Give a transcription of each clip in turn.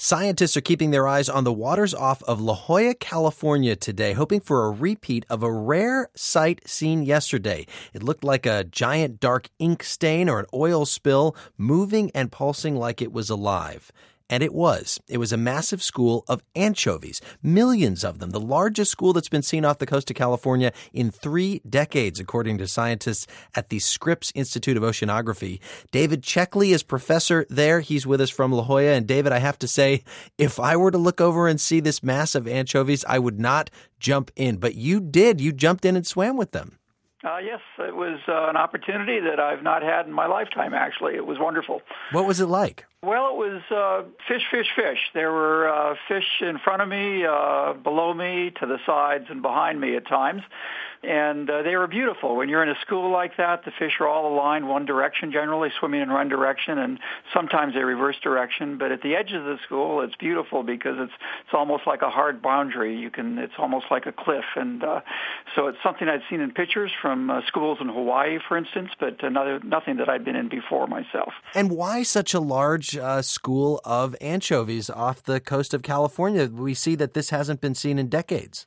Scientists are keeping their eyes on the waters off of La Jolla, California today, hoping for a repeat of a rare sight seen yesterday. It looked like a giant dark ink stain or an oil spill moving and pulsing like it was alive. And it was. It was a massive school of anchovies, millions of them, the largest school that's been seen off the coast of California in 3 decades, according to scientists at the Scripps Institute of Oceanography. David Checkley is professor there. He's with us from La Jolla. And David, I have to say, if I were to look over and see this mass of anchovies, I would not jump in. But you did. You jumped in and swam with them. Yes, it was an opportunity that I've not had in my lifetime, actually. It was wonderful. What was it like? Well, it was fish. There were fish in front of me, below me, to the sides, and behind me at times. And they were beautiful. When you're in a school like that, the fish are all aligned one direction, generally swimming in one direction, and sometimes they reverse direction. But at the edge of the school, it's beautiful because it's almost like a hard boundary. It's almost like a cliff. And so it's something I'd seen in pictures from schools in Hawaii, for instance, but nothing that I'd been in before myself. And why such a large school of anchovies off the coast of California? We see that this hasn't been seen in decades.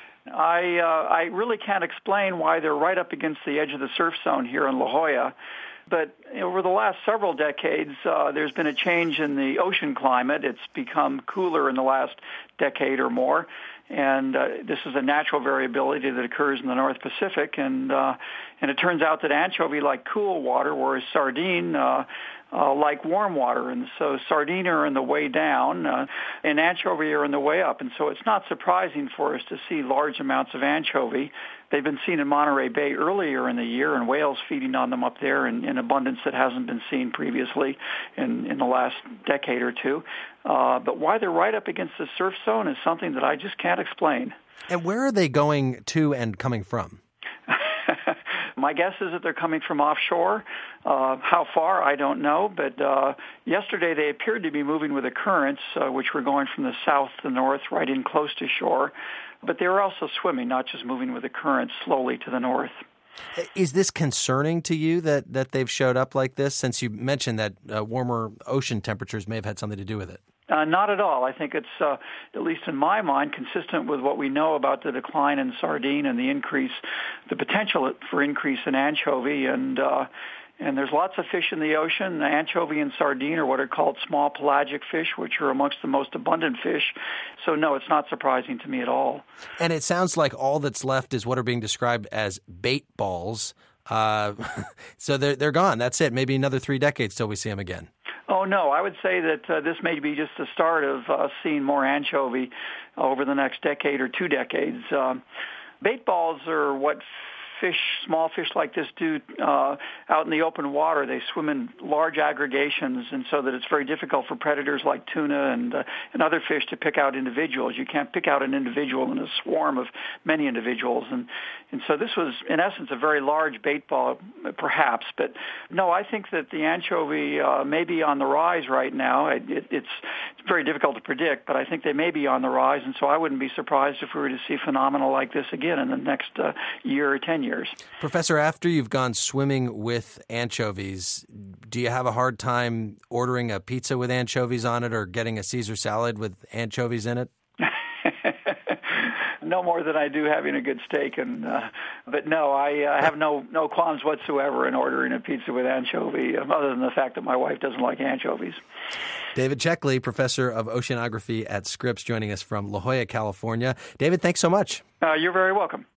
I really can't explain why they're right up against the edge of the surf zone here in La Jolla. But over the last several decades, there's been a change in the ocean climate. It's become cooler in the last decade or more. And this is a natural variability that occurs in the North Pacific. And it turns out that anchovy like cool water, whereas sardine like warm water. And so sardine are in the way down, and anchovy are in the way up. And so it's not surprising for us to see large amounts of anchovy. They've been seen in Monterey Bay earlier in the year, and whales feeding on them up there in abundance that hasn't been seen previously in the last decade or two. But why they're right up against the surf zone is something that I just can't explain. And where are they going to and coming from? My guess is that they're coming from offshore. How far, I don't know. But yesterday they appeared to be moving with the currents, which were going from the south to the north, right in close to shore. But they were also swimming, not just moving with the currents slowly to the north. Is this concerning to you that they've showed up like this, since you mentioned that warmer ocean temperatures may have had something to do with it? Not at all. I think it's, at least in my mind, consistent with what we know about the decline in sardine and the potential for increase in anchovy. And there's lots of fish in the ocean. Anchovy and sardine are what are called small pelagic fish, which are amongst the most abundant fish. So, no, it's not surprising to me at all. And it sounds like all that's left is what are being described as bait balls. So they're gone. That's it. Maybe another 3 decades till we see them again. Oh, no. I would say that this may be just the start of seeing more anchovy over the next decade or 2 decades. Bait balls are what small fish like this do out in the open water. They swim in large aggregations, and so that it's very difficult for predators like tuna and other fish to pick out individuals. You can't pick out an individual in a swarm of many individuals. And so this was, in essence, a very large bait ball, perhaps. But no, I think that the anchovy may be on the rise right now. It's very difficult to predict, but I think they may be on the rise, and so I wouldn't be surprised if we were to see phenomena like this again in the next year or 10 years. Professor, after you've gone swimming with anchovies, do you have a hard time ordering a pizza with anchovies on it or getting a Caesar salad with anchovies in it? No more than I do having a good steak, but no, I have no qualms whatsoever in ordering a pizza with anchovy, other than the fact that my wife doesn't like anchovies. David Checkley, professor of oceanography at Scripps, joining us from La Jolla, California. David, thanks so much. You're very welcome.